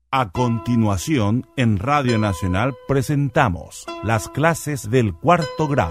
A continuación, en Radio Nacional presentamos las clases del cuarto grado.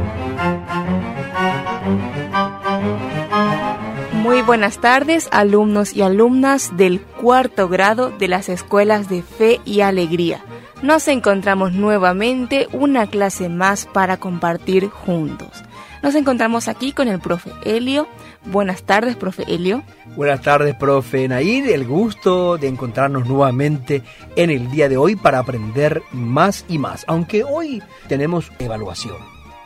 Muy buenas tardes, alumnos y alumnas del cuarto grado de las escuelas de Fe y Alegría. Nos encontramos nuevamente una clase más para compartir juntos. Nos encontramos aquí con el profe Helio. Buenas tardes, profe Helio. Buenas tardes, profe Nair. El gusto de encontrarnos nuevamente en el día de hoy para aprender más y más, aunque hoy tenemos evaluación.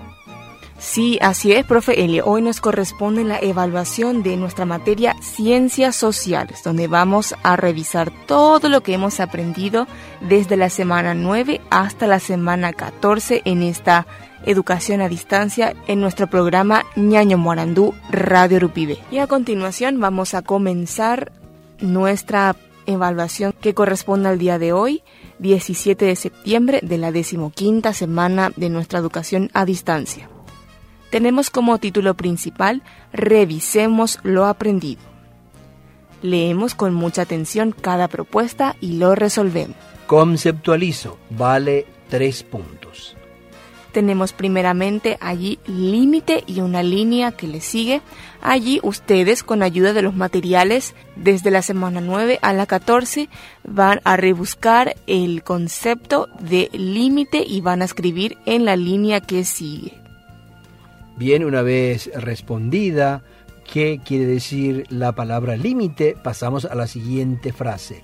Sí, así es, profe Helio. Hoy nos corresponde la evaluación de nuestra materia Ciencias Sociales, donde vamos a revisar todo lo que hemos aprendido desde la semana 9 hasta la semana 14 en esta educación a distancia en nuestro programa Ñaño Morandú Radio Rupibe. Y a continuación vamos a comenzar nuestra evaluación que corresponde al día de hoy, 17 de septiembre de la 15ª semana de nuestra educación a distancia. Tenemos como título principal, Revisemos lo aprendido. Leemos con mucha atención cada propuesta y lo resolvemos. Conceptualizo, vale 3 puntos. Tenemos primeramente allí límite y una línea que le sigue. Allí ustedes, con ayuda de los materiales, desde la semana 9 a la 14, van a rebuscar el concepto de límite y van a escribir en la línea que sigue. Bien, una vez respondida qué quiere decir la palabra límite, pasamos a la siguiente frase.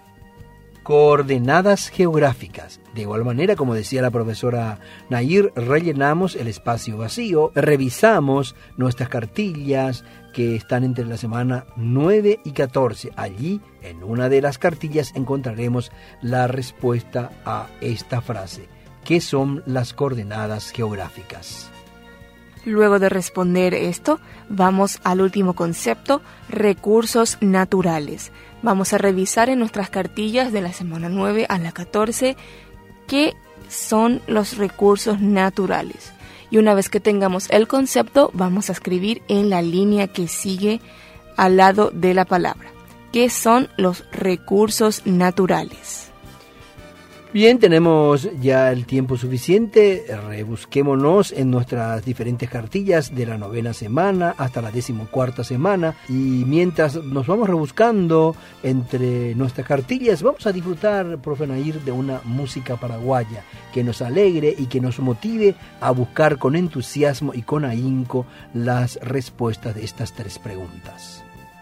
Coordenadas geográficas. De igual manera, como decía la profesora Nair, rellenamos el espacio vacío, revisamos nuestras cartillas que están entre la semana 9 y 14. Allí, en una de las cartillas, encontraremos la respuesta a esta frase. ¿Qué son las coordenadas geográficas? Luego de responder esto, vamos al último concepto, recursos naturales. Vamos a revisar en nuestras cartillas de la semana 9 a la 14 qué son los recursos naturales. Y una vez que tengamos el concepto, vamos a escribir en la línea que sigue al lado de la palabra. ¿Qué son los recursos naturales? Bien, tenemos ya el tiempo suficiente, rebusquémonos en nuestras diferentes cartillas de la 9ª semana hasta la 14ª semana y mientras nos vamos rebuscando entre nuestras cartillas vamos a disfrutar, profe Nair, de una música paraguaya que nos alegre y que nos motive a buscar con entusiasmo y con ahínco las respuestas de estas 3 preguntas.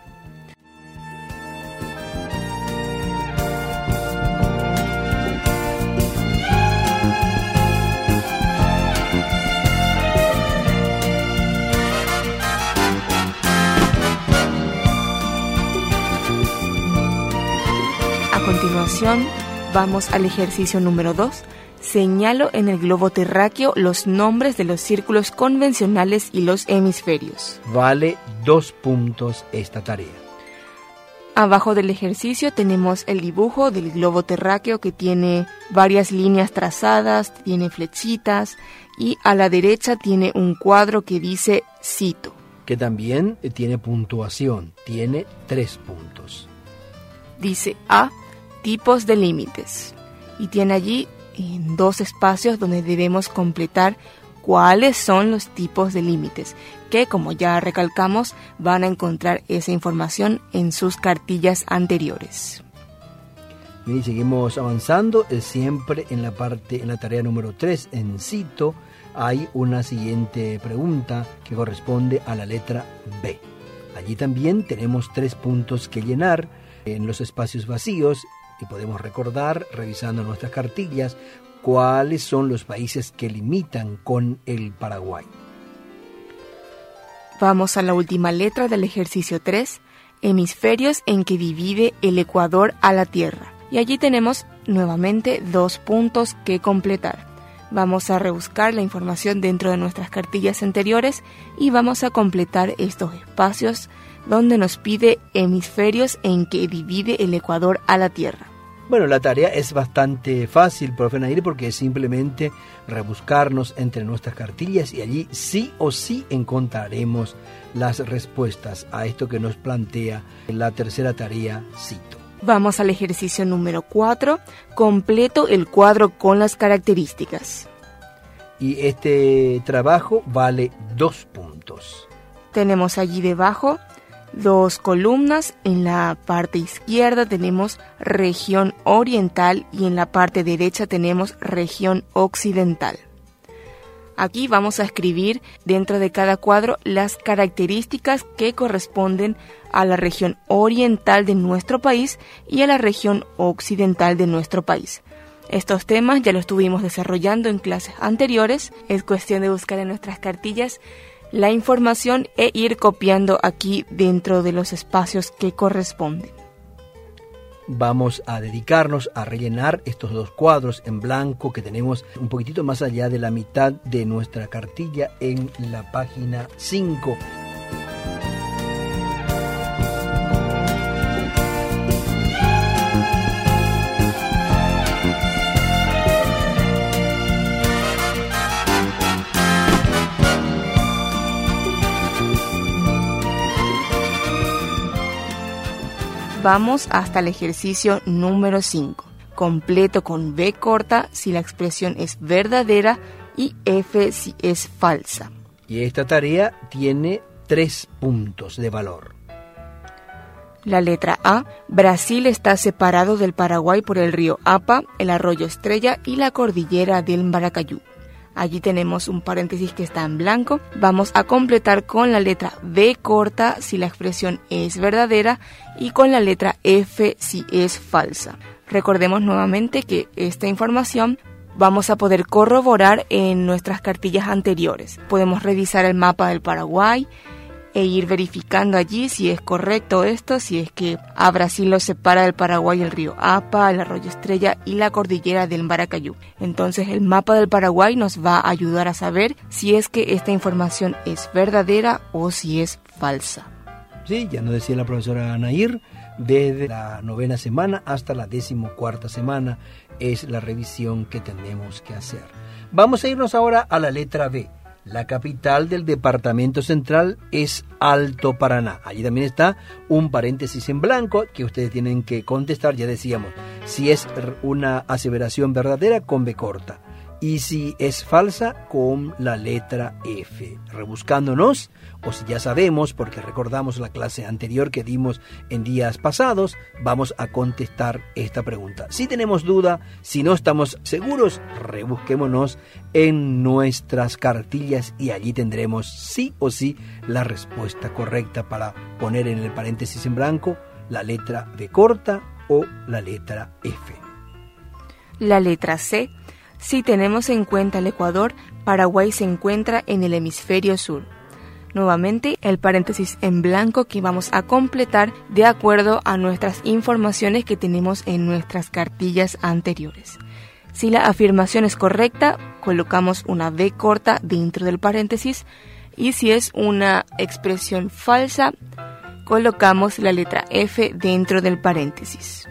A continuación, vamos al ejercicio número 2. Señalo en el globo terráqueo los nombres de los círculos convencionales y los hemisferios. Vale 2 puntos esta tarea. Abajo del ejercicio tenemos el dibujo del globo terráqueo que tiene varias líneas trazadas, tiene flechitas y a la derecha tiene un cuadro que dice cito. Que también tiene puntuación, tiene 3 puntos. Dice A, tipos de límites. Y tiene allí 2 espacios donde debemos completar cuáles son los tipos de límites, que como ya recalcamos, van a encontrar esa información en sus cartillas anteriores. Y seguimos avanzando, siempre en la tarea número 3, en cito, hay una siguiente pregunta que corresponde a la letra B. Allí también tenemos 3 puntos que llenar en los espacios vacíos y podemos recordar, revisando nuestras cartillas, cuáles son los países que limitan con el Paraguay. Vamos a la última letra del ejercicio 3, hemisferios en que divide el Ecuador a la Tierra. Y allí tenemos nuevamente 2 puntos que completar. Vamos a rebuscar la información dentro de nuestras cartillas anteriores y vamos a completar estos espacios donde nos pide hemisferios en que divide el Ecuador a la Tierra. Bueno, la tarea es bastante fácil, profe Nair, porque es simplemente rebuscarnos entre nuestras cartillas y allí sí o sí encontraremos las respuestas a esto que nos plantea la tercera tarea, cito. Vamos al ejercicio número 4. Completo el cuadro con las características. Y este trabajo vale 2 puntos. Tenemos allí debajo 2 columnas. En la parte izquierda tenemos región oriental y en la parte derecha tenemos región occidental. Aquí vamos a escribir dentro de cada cuadro las características que corresponden a la región oriental de nuestro país y a la región occidental de nuestro país. Estos temas ya los estuvimos desarrollando en clases anteriores. Es cuestión de buscar en nuestras cartillas la información e ir copiando aquí dentro de los espacios que corresponden. Vamos a dedicarnos a rellenar estos 2 cuadros en blanco que tenemos un poquitito más allá de la mitad de nuestra cartilla en la página 5. Vamos hasta el ejercicio número 5. Completo con B corta si la expresión es verdadera y F si es falsa. Y esta tarea tiene 3 puntos de valor. La letra A. Brasil está separado del Paraguay por el río Apa, el arroyo Estrella y la cordillera del Maracayú. Allí tenemos un paréntesis que está en blanco. Vamos a completar con la letra B corta si la expresión es verdadera y con la letra F si es falsa. Recordemos nuevamente que esta información vamos a poder corroborar en nuestras cartillas anteriores. Podemos revisar el mapa del Paraguay e ir verificando allí si es correcto esto, si es que a Brasil lo separa del Paraguay el río Apa, el arroyo Estrella y la cordillera del Maracayú. Entonces el mapa del Paraguay nos va a ayudar a saber si es que esta información es verdadera o si es falsa. Sí, ya nos decía la profesora Anair, desde la 9ª semana hasta la 14ª semana es la revisión que tenemos que hacer. Vamos a irnos ahora a la letra B. La capital del departamento central es Alto Paraná. Allí también está un paréntesis en blanco que ustedes tienen que contestar, ya decíamos, si es una aseveración verdadera con B corta y si es falsa con la letra F. Rebuscándonos, o si ya sabemos, porque recordamos la clase anterior que dimos en días pasados, vamos a contestar esta pregunta. Si tenemos duda, si no estamos seguros, rebusquémonos en nuestras cartillas y allí tendremos sí o sí la respuesta correcta para poner en el paréntesis en blanco la letra B corta o la letra F. La letra C. Si tenemos en cuenta el Ecuador, Paraguay se encuentra en el hemisferio sur. Nuevamente, el paréntesis en blanco que vamos a completar de acuerdo a nuestras informaciones que tenemos en nuestras cartillas anteriores. Si la afirmación es correcta, colocamos una B corta dentro del paréntesis y si es una expresión falsa, colocamos la letra F dentro del paréntesis.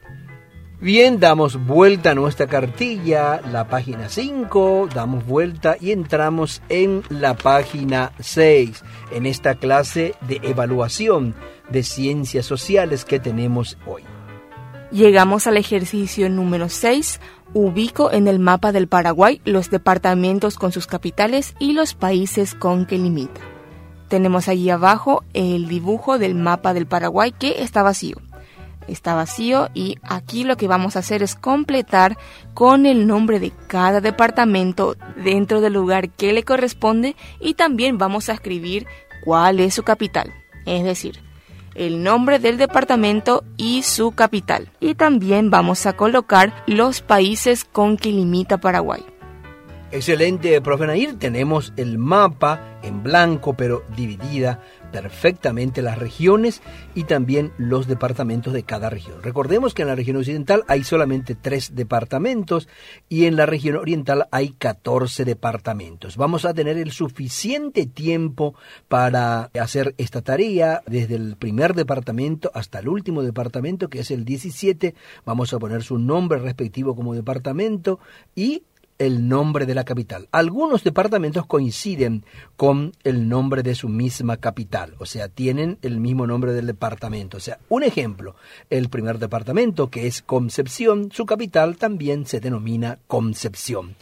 Bien, damos vuelta a nuestra cartilla, la página 5, damos vuelta y entramos en la página 6, en esta clase de evaluación de ciencias sociales que tenemos hoy. Llegamos al ejercicio número 6. Ubico en el mapa del Paraguay los departamentos con sus capitales y los países con que limita. Tenemos allí abajo el dibujo del mapa del Paraguay que está vacío. Está vacío y aquí lo que vamos a hacer es completar con el nombre de cada departamento dentro del lugar que le corresponde y también vamos a escribir cuál es su capital, es decir, el nombre del departamento y su capital. Y también vamos a colocar los países con que limita Paraguay. Excelente, profe Nair. Tenemos el mapa en blanco, pero dividida perfectamente las regiones y también los departamentos de cada región. Recordemos que en la región occidental hay solamente 3 departamentos y en la región oriental hay 14 departamentos. Vamos a tener el suficiente tiempo para hacer esta tarea desde el primer departamento hasta el último departamento, que es el 17. Vamos a poner su nombre respectivo como departamento y el nombre de la capital. Algunos departamentos coinciden con el nombre de su misma capital, o sea, tienen el mismo nombre del departamento. O sea, un ejemplo, el primer departamento, que es Concepción, su capital también se denomina Concepción.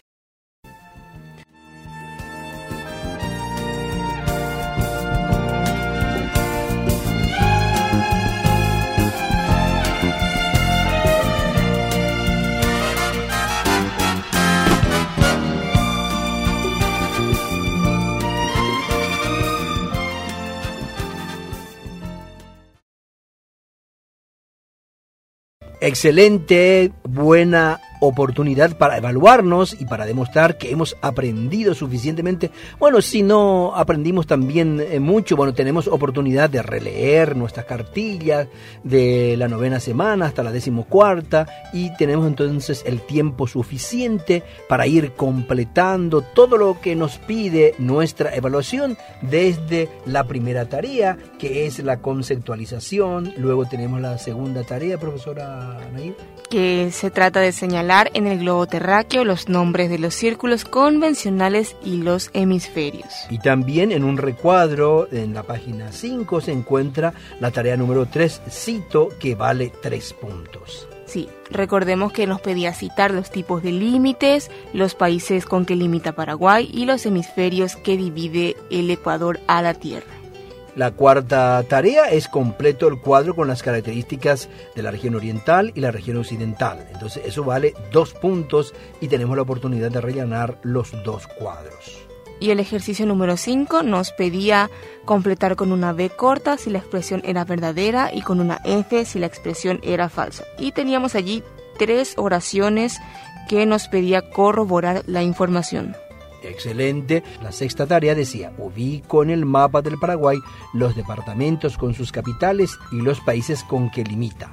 Excelente, buena oportunidad para evaluarnos y para demostrar que hemos aprendido suficientemente. Bueno, si no aprendimos también mucho, bueno, tenemos oportunidad de releer nuestras cartillas de la 9ª semana hasta la 14ª y tenemos entonces el tiempo suficiente para ir completando todo lo que nos pide nuestra evaluación desde la primera tarea, que es la conceptualización. Luego tenemos la segunda tarea, profesora Anaí, que se trata de señalar en el globo terráqueo los nombres de los círculos convencionales y los hemisferios. Y también en un recuadro en la página 5 se encuentra la tarea número 3, cito, que vale 3 puntos. Sí, recordemos que nos pedía citar los tipos de límites, los países con que limita Paraguay y los hemisferios que divide el Ecuador a la Tierra. La cuarta tarea es completo el cuadro con las características de la región oriental y la región occidental. Entonces eso vale 2 puntos y tenemos la oportunidad de rellenar los 2 cuadros. Y el ejercicio número 5 nos pedía completar con una B corta si la expresión era verdadera y con una F si la expresión era falsa. Y teníamos allí 3 oraciones que nos pedía corroborar la información. Excelente. La sexta tarea decía, ubico en el mapa del Paraguay los departamentos con sus capitales y los países con que limita.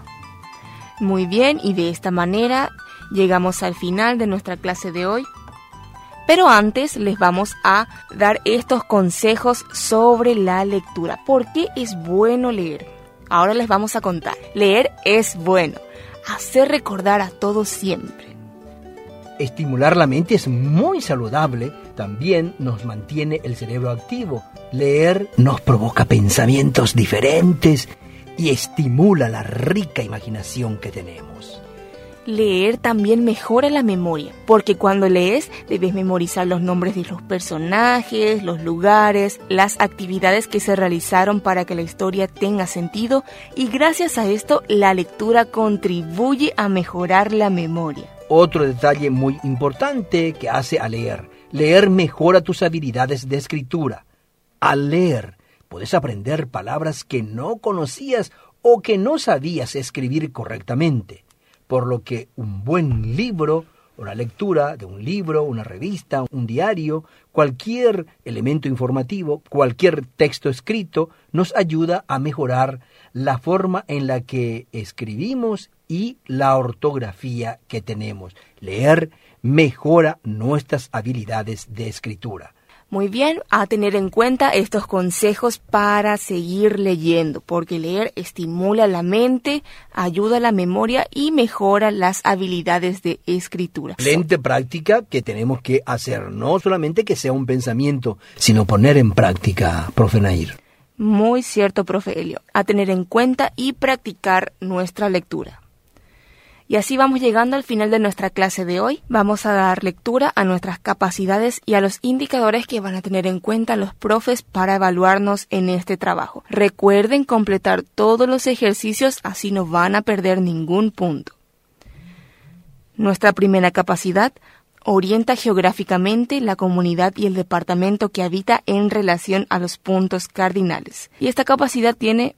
Muy bien, y de esta manera llegamos al final de nuestra clase de hoy. Pero antes les vamos a dar estos consejos sobre la lectura. ¿Por qué es bueno leer? Ahora les vamos a contar. Leer es bueno. Hacer recordar a todos siempre. Estimular la mente es muy saludable, también nos mantiene el cerebro activo. Leer nos provoca pensamientos diferentes y estimula la rica imaginación que tenemos. Leer también mejora la memoria, porque cuando lees debes memorizar los nombres de los personajes, los lugares, las actividades que se realizaron para que la historia tenga sentido, y gracias a esto la lectura contribuye a mejorar la memoria. Otro detalle muy importante que hace a leer. Leer mejora tus habilidades de escritura. Al leer, puedes aprender palabras que no conocías o que no sabías escribir correctamente. Por lo que un buen libro, o la lectura de un libro, una revista, un diario, cualquier elemento informativo, cualquier texto escrito, nos ayuda a mejorar la forma en la que escribimos y la ortografía que tenemos. Leer mejora nuestras habilidades de escritura. Muy bien, a tener en cuenta estos consejos para seguir leyendo, porque leer estimula la mente, ayuda a la memoria y mejora las habilidades de escritura. Excelente práctica que tenemos que hacer, no solamente que sea un pensamiento, sino poner en práctica, profe Nair. Muy cierto, profe Elio, a tener en cuenta y practicar nuestra lectura. Y así vamos llegando al final de nuestra clase de hoy. Vamos a dar lectura a nuestras capacidades y a los indicadores que van a tener en cuenta los profes para evaluarnos en este trabajo. Recuerden completar todos los ejercicios, así no van a perder ningún punto. Nuestra primera capacidad: orienta geográficamente la comunidad y el departamento que habita en relación a los puntos cardinales. Y esta capacidad tiene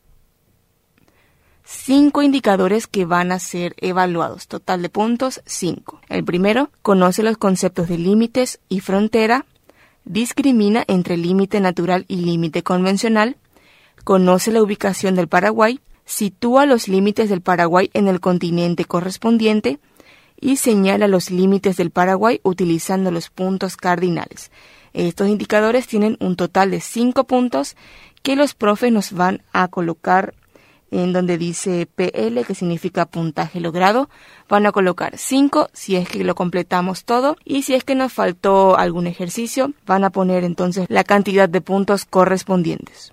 5 indicadores que van a ser evaluados. Total de puntos, 5. El primero, conoce los conceptos de límites y frontera, discrimina entre límite natural y límite convencional, conoce la ubicación del Paraguay, sitúa los límites del Paraguay en el continente correspondiente y señala los límites del Paraguay utilizando los puntos cardinales. Estos indicadores tienen un total de 5 puntos que los profes nos van a colocar en donde dice PL, que significa puntaje logrado, van a colocar 5 si es que lo completamos todo, y si es que nos faltó algún ejercicio, van a poner entonces la cantidad de puntos correspondientes.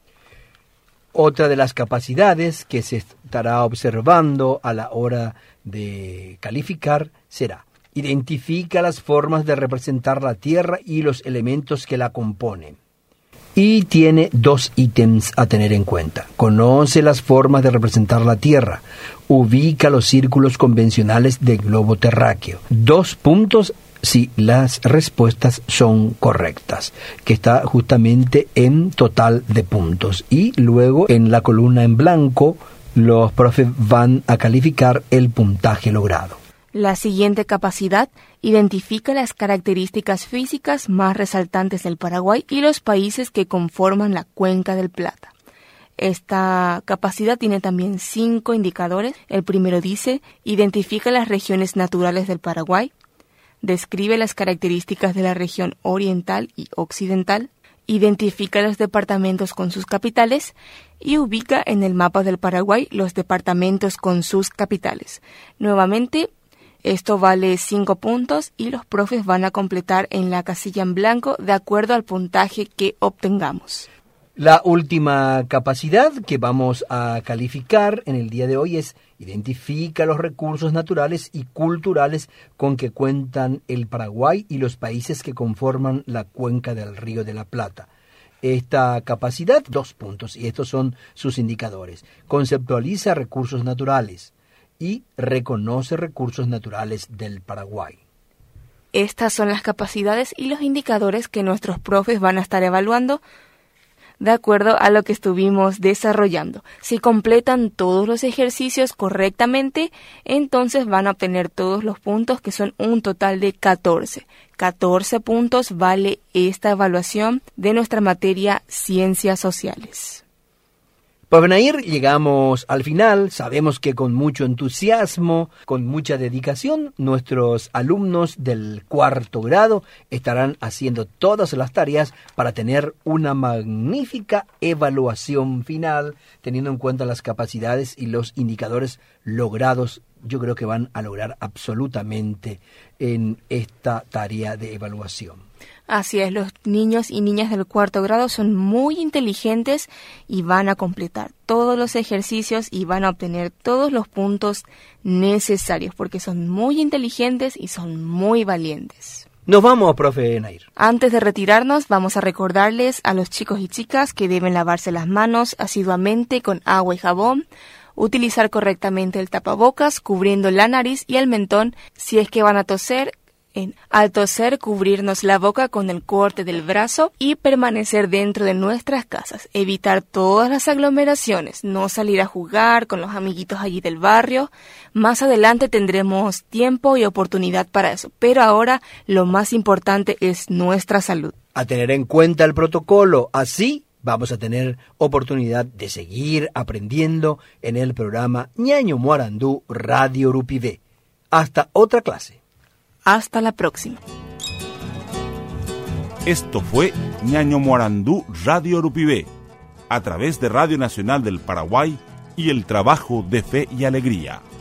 Otra de las capacidades que se estará observando a la hora de calificar será: identifica las formas de representar la Tierra y los elementos que la componen. Y tiene 2 ítems a tener en cuenta. Conoce las formas de representar la Tierra. Ubica los círculos convencionales del globo terráqueo. 2 puntos si las respuestas son correctas, que está justamente en total de puntos. Y luego en la columna en blanco los profes van a calificar el puntaje logrado. La siguiente capacidad identifica las características físicas más resaltantes del Paraguay y los países que conforman la Cuenca del Plata. Esta capacidad tiene también 5 indicadores. El primero dice: identifica las regiones naturales del Paraguay, describe las características de la región oriental y occidental, identifica los departamentos con sus capitales y ubica en el mapa del Paraguay los departamentos con sus capitales. Nuevamente, esto vale 5 puntos y los profes van a completar en la casilla en blanco de acuerdo al puntaje que obtengamos. La última capacidad que vamos a calificar en el día de hoy es: identifica los recursos naturales y culturales con que cuentan el Paraguay y los países que conforman la cuenca del Río de la Plata. Esta capacidad, 2 puntos, y estos son sus indicadores. Conceptualiza recursos naturales y reconoce recursos naturales del Paraguay. Estas son las capacidades y los indicadores que nuestros profes van a estar evaluando de acuerdo a lo que estuvimos desarrollando. Si completan todos los ejercicios correctamente, entonces van a obtener todos los puntos, que son un total de 14. 14 puntos vale esta evaluación de nuestra materia Ciencias Sociales. Pues Benair, llegamos al final. Sabemos que con mucho entusiasmo, con mucha dedicación, nuestros alumnos del 4º grado estarán haciendo todas las tareas para tener una magnífica evaluación final, teniendo en cuenta las capacidades y los indicadores logrados. Yo creo que van a lograr absolutamente en esta tarea de evaluación. Así es, los niños y niñas del 4º grado son muy inteligentes y van a completar todos los ejercicios y van a obtener todos los puntos necesarios porque son muy inteligentes y son muy valientes. Nos vamos, profe Nair. Antes de retirarnos, vamos a recordarles a los chicos y chicas que deben lavarse las manos asiduamente con agua y jabón, utilizar correctamente el tapabocas cubriendo la nariz y el mentón si es que van a toser. Al toser, cubrirnos la boca con el corte del brazo y permanecer dentro de nuestras casas. Evitar todas las aglomeraciones, no salir a jugar con los amiguitos allí del barrio. Más adelante tendremos tiempo y oportunidad para eso, pero ahora lo más importante es nuestra salud. A tener en cuenta el protocolo, así vamos a tener oportunidad de seguir aprendiendo en el programa Ñaño Morandú Radio Rupivé. Hasta otra clase. Hasta la próxima. Esto fue Ñaño Morandú Radio Rupivé, a través de Radio Nacional del Paraguay y el trabajo de Fe y Alegría.